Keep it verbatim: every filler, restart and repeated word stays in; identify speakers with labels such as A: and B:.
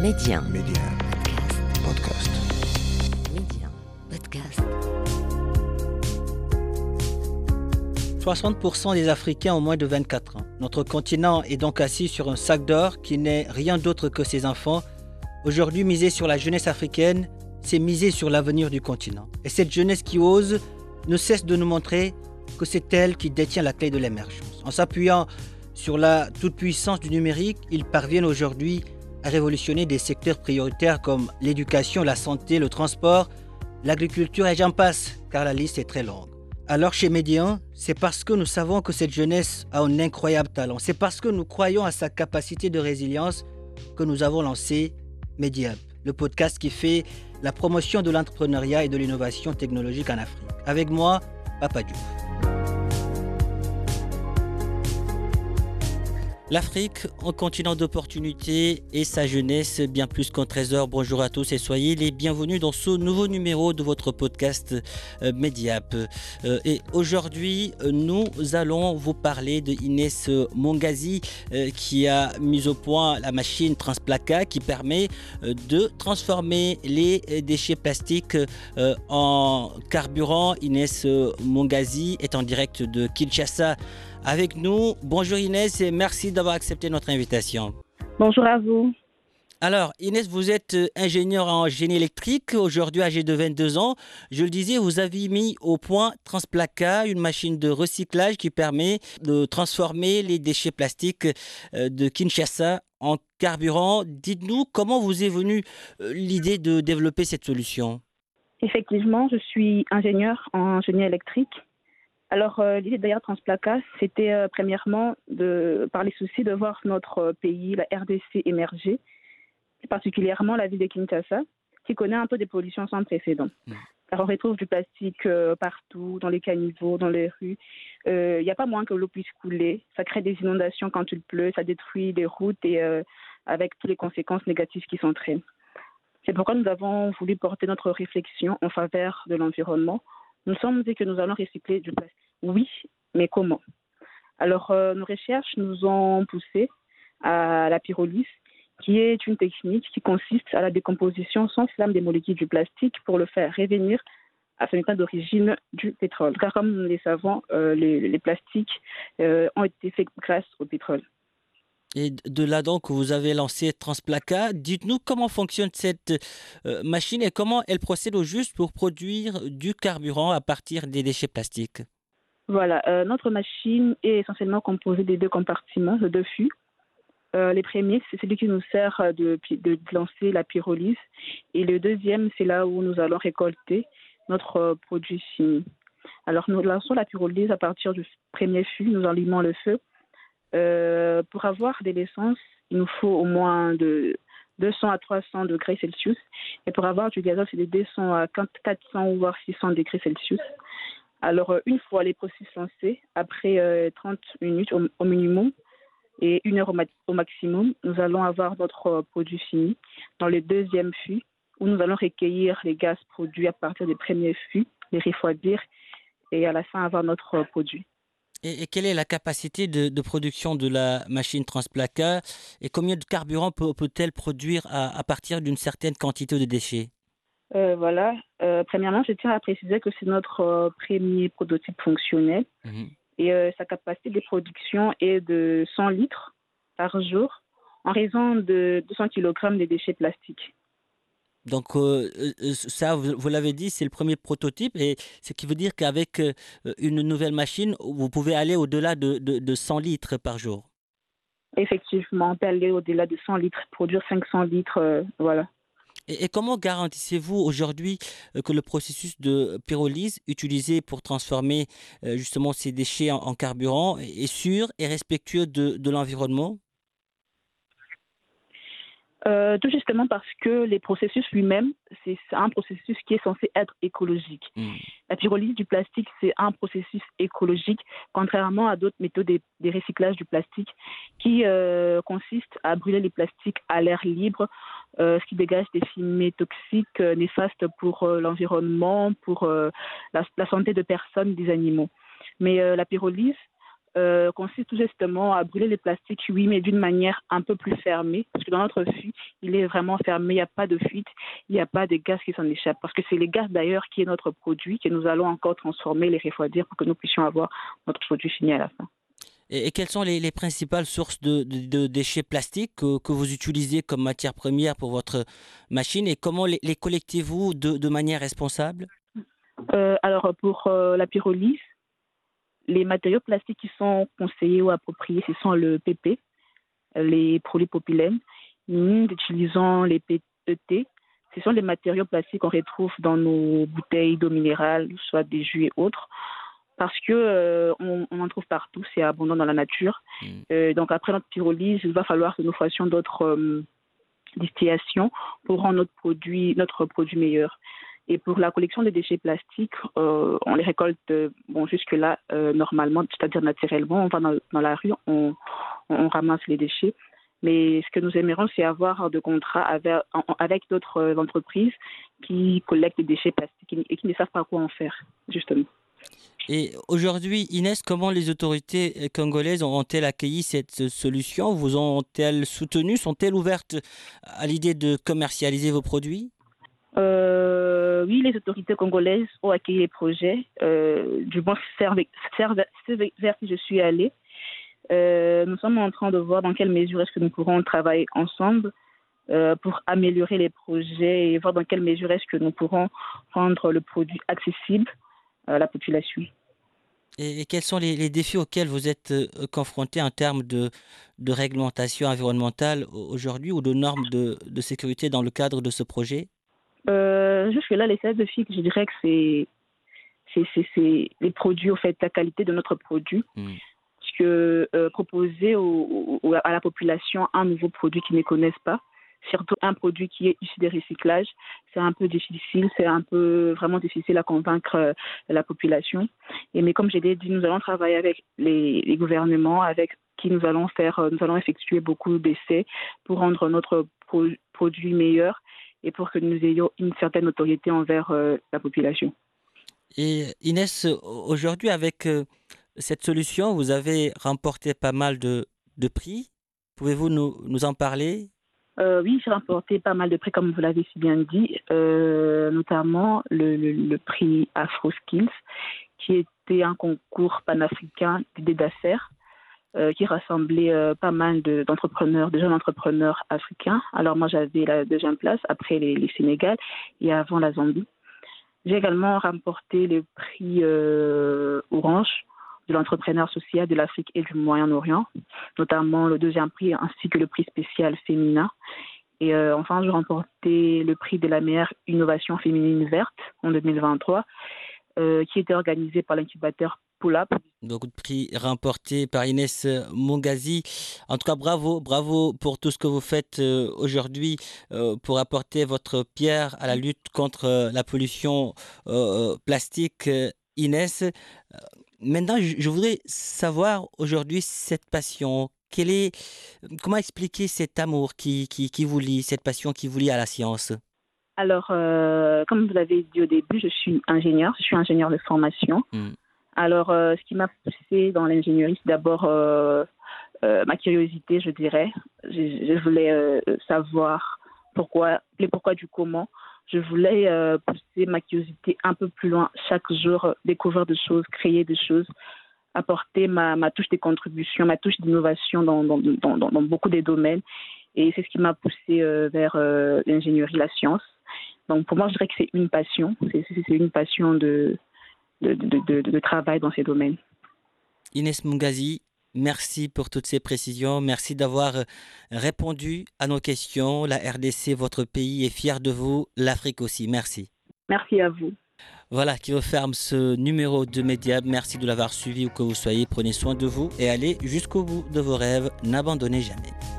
A: Média.
B: Média. Podcast.
A: Média. Podcast.
C: soixante pour cent des Africains ont moins de vingt-quatre ans. Notre continent est donc assis sur un sac d'or qui n'est rien d'autre que ses enfants. Aujourd'hui, miser sur la jeunesse africaine, c'est miser sur l'avenir du continent. Et cette jeunesse qui ose ne cesse de nous montrer que c'est elle qui détient la clé de l'émergence. En s'appuyant sur la toute-puissance du numérique, ils parviennent aujourd'hui à révolutionner des secteurs prioritaires comme l'éducation, la santé, le transport, l'agriculture et j'en passe, car la liste est très longue. Alors chez Média, c'est parce que nous savons que cette jeunesse a un incroyable talent. C'est parce que nous croyons à sa capacité de résilience que nous avons lancé Média, le podcast qui fait la promotion de l'entrepreneuriat et de l'innovation technologique en Afrique. Avec moi, Papa Diouf. L'Afrique, un continent d'opportunités et sa jeunesse, bien plus qu'un trésor. Bonjour à tous et soyez les bienvenus dans ce nouveau numéro de votre podcast euh, Mediap. Euh, et aujourd'hui, nous allons vous parler de Inès Mongazi euh, qui a mis au point la machine Transplaca qui permet euh, de transformer les déchets plastiques euh, en carburant. Inès Mongazi est en direct de Kinshasa avec nous. Bonjour Inès et merci d'avoir accepté notre invitation.
D: Bonjour à vous.
C: Alors Inès, vous êtes ingénieure en génie électrique, aujourd'hui âgée de vingt-deux ans. Je le disais, vous avez mis au point Transplaca, une machine de recyclage qui permet de transformer les déchets plastiques de Kinshasa en carburant. Dites-nous comment vous est venue l'idée de développer cette solution?
D: Effectivement, je suis ingénieure en génie électrique. Alors, euh, l'idée derrière Transplaca, c'était euh, premièrement de, par les soucis de voir notre euh, pays, la R D C, émerger, et particulièrement la ville de Kinshasa, qui connaît un peu des pollutions sans précédent. Mmh. Car on retrouve du plastique euh, partout, dans les caniveaux, dans les rues. Il euh, n'y a pas moins que l'eau puisse couler. Ça crée des inondations quand il pleut, ça détruit les routes et euh, avec toutes les conséquences négatives qui s'entraînent. C'est pourquoi nous avons voulu porter notre réflexion en faveur de l'environnement. Nous sommes dit que nous allons recycler du plastique. Oui, mais comment? Alors, euh, nos recherches nous ont poussé à la pyrolyse, qui est une technique qui consiste à la décomposition sans flamme des molécules du plastique pour le faire revenir à son état d'origine du pétrole. Car comme nous le savons, euh, les, les plastiques euh, ont été faits grâce au pétrole.
C: Et de là donc, vous avez lancé Transplaca. Dites-nous comment fonctionne cette euh, machine et comment elle procède au juste pour produire du carburant à partir des déchets plastiques.
D: Voilà, euh, notre machine est essentiellement composée des deux compartiments, de deux fûts. Euh, les premiers, c'est celui qui nous sert de, de lancer la pyrolyse. Et le deuxième, c'est là où nous allons récolter notre euh, produit fini. Alors, nous lançons la pyrolyse à partir du premier fût, nous allumons le feu. Euh, pour avoir de l'essence, il nous faut au moins de deux cents à trois cents degrés Celsius. Et pour avoir du gazole, c'est de deux cents à quatre cents voire six cents degrés Celsius. Alors, une fois les processus lancés, après euh, trente minutes au, au minimum et une heure au, ma- au maximum, nous allons avoir notre euh, produit fini dans le deuxième fût où nous allons recueillir les gaz produits à partir des premiers fûts, les refroidir et à la fin avoir notre euh, produit.
C: Et, et quelle est la capacité de, de production de la machine Transplaca et combien de carburant peut, peut-elle produire à, à partir d'une certaine quantité de déchets?
D: Euh, voilà. Euh, premièrement, je tiens à préciser que c'est notre euh, premier prototype fonctionnel mmh. et euh, sa capacité de production est de cent litres par jour en raison de deux cents kilogrammes de déchets plastiques.
C: Donc euh, ça, vous, vous l'avez dit, c'est le premier prototype et ce qui veut dire qu'avec euh, une nouvelle machine, vous pouvez aller au-delà de, de, de cent litres par jour.
D: Effectivement, on peut aller au-delà de cent litres, produire cinq cents litres, euh, voilà.
C: Et, et comment garantissez-vous aujourd'hui euh, que le processus de pyrolyse utilisé pour transformer euh, justement ces déchets en, en carburant est sûr et respectueux de, de l'environnement?
D: Euh, tout justement parce que les processus lui-même, c'est, c'est un processus qui est censé être écologique. Mmh. La pyrolyse du plastique, c'est un processus écologique, contrairement à d'autres méthodes de, de recyclage du plastique qui euh, consistent à brûler les plastiques à l'air libre, euh, ce qui dégage des fumées toxiques euh, néfastes pour euh, l'environnement, pour euh, la, la santé de personnes, des animaux. Mais euh, la pyrolyse euh, consiste tout justement à brûler les plastiques, oui, mais d'une manière un peu plus fermée, parce que dans notre fût, il est vraiment fermé, il n'y a pas de fuite, il n'y a pas de gaz qui s'en échappent, parce que c'est les gaz d'ailleurs qui est notre produit, que nous allons encore transformer, les refroidir pour que nous puissions avoir notre produit fini à la fin.
C: Et, et quelles sont les, les principales sources de, de- de déchets plastiques que, que vous utilisez comme matière première pour votre machine et comment les, les collectez-vous de, de manière responsable?
D: Euh, alors, pour euh, la pyrolyse, les matériaux plastiques qui sont conseillés ou appropriés, ce sont le P P, les polypropylènes. Nous utilisons les P E T. Ce sont les matériaux plastiques qu'on retrouve dans nos bouteilles d'eau minérale, soit des jus et autres, parce que euh, on, on en trouve partout, c'est abondant dans la nature.
C: Mm.
D: Euh, donc après notre pyrolyse, il va falloir que nous fassions d'autres euh, distillations pour rendre notre produit, notre produit meilleur. Et pour la collection des déchets plastiques, euh, on les récolte euh, bon, jusque-là euh, normalement, c'est-à-dire naturellement. On va dans, dans la rue, on, on ramasse les déchets. Mais ce que nous aimerions, c'est avoir de contrats avec, avec d'autres entreprises qui collectent des déchets plastiques et qui ne savent pas quoi en faire, justement.
C: Et aujourd'hui, Inès, comment les autorités congolaises ont-elles accueilli cette solution? Vous ont-elles soutenu? Sont-elles ouvertes à l'idée de commercialiser vos produits?
D: Euh, oui, les autorités congolaises ont accueilli les projets, euh, du moins vers, vers, vers qui je suis allée. Euh, nous sommes en train de voir dans quelle mesure est-ce que nous pourrons travailler ensemble euh, pour améliorer les projets et voir dans quelle mesure est-ce que nous pourrons rendre le produit accessible à la population.
C: Et, et quels sont les, les défis auxquels vous êtes euh, confrontés en termes de, de réglementation environnementale aujourd'hui ou de normes de, de sécurité dans le cadre de ce projet?
D: Euh, jusque-là, les seuls défis, je dirais que c'est, c'est, c'est, c'est les produits, au fait, la qualité de notre produit.
C: Mm.
D: Parce que euh, proposer au, au, à la population un nouveau produit qu'ils ne connaissent pas, surtout un produit qui est issu des recyclages, c'est un peu difficile, c'est un peu vraiment difficile à convaincre euh, la population. Et mais comme j'ai dit, nous allons travailler avec les, les gouvernements, avec qui nous allons faire, euh, nous allons effectuer beaucoup d'essais pour rendre notre pro, produit meilleur et pour que nous ayons une certaine autorité envers euh, la population.
C: Et Inès, aujourd'hui, avec euh, cette solution, vous avez remporté pas mal de, de prix. Pouvez-vous nous, nous en parler?
D: Euh, oui, j'ai remporté pas mal de prix, comme vous l'avez si bien dit, euh, notamment le, le, le prix AfroSkills, qui était un concours panafricain d'idées d'affaires, euh, qui rassemblait euh, pas mal de, d'entrepreneurs, de jeunes entrepreneurs africains. Alors moi, j'avais la deuxième place, après les, les Sénégal et avant la Zambie. J'ai également remporté le prix euh, Orange de l'entrepreneur social de l'Afrique et du Moyen-Orient, notamment le deuxième prix ainsi que le prix spécial féminin. Et euh, enfin, j'ai remporté le prix de la meilleure innovation féminine verte en deux mille vingt-trois, euh, qui était organisé par l'incubateur Pull-Up.
C: Donc, prix remporté par Inès Mungazi. En tout cas, bravo, bravo pour tout ce que vous faites euh, aujourd'hui euh, pour apporter votre pierre à la lutte contre euh, la pollution euh, plastique. Euh, Inès, euh, maintenant, je, je voudrais savoir aujourd'hui cette passion. Quelle est, comment expliquer cet amour qui, qui, qui vous lie, cette passion qui vous lie à la science?
D: Alors, euh, comme vous l'avez dit au début, je suis ingénieure, je suis ingénieure de formation. Mm. Alors, euh, ce qui m'a poussée dans l'ingénierie, c'est d'abord euh, euh, ma curiosité, je dirais. Je, je voulais euh, savoir pourquoi, les pourquoi du comment. Je voulais euh, pousser ma curiosité un peu plus loin, chaque jour, euh, découvrir des choses, créer des choses, apporter ma, ma touche de contribution, ma touche d'innovation dans, dans, dans, dans, dans beaucoup de domaines. Et c'est ce qui m'a poussée euh, vers euh, l'ingénierie, la science. Donc, pour moi, je dirais que c'est une passion. C'est, c'est, c'est une passion de... De, de, de, de travail dans ces domaines.
C: Inès Mungazi, merci pour toutes ces précisions. Merci d'avoir répondu à nos questions. La R D C, votre pays, est fier de vous. L'Afrique aussi. Merci.
D: Merci à vous.
C: Voilà qui referme ce numéro de Média. Merci de l'avoir suivi où que vous soyez. Prenez soin de vous et allez jusqu'au bout de vos rêves. N'abandonnez jamais.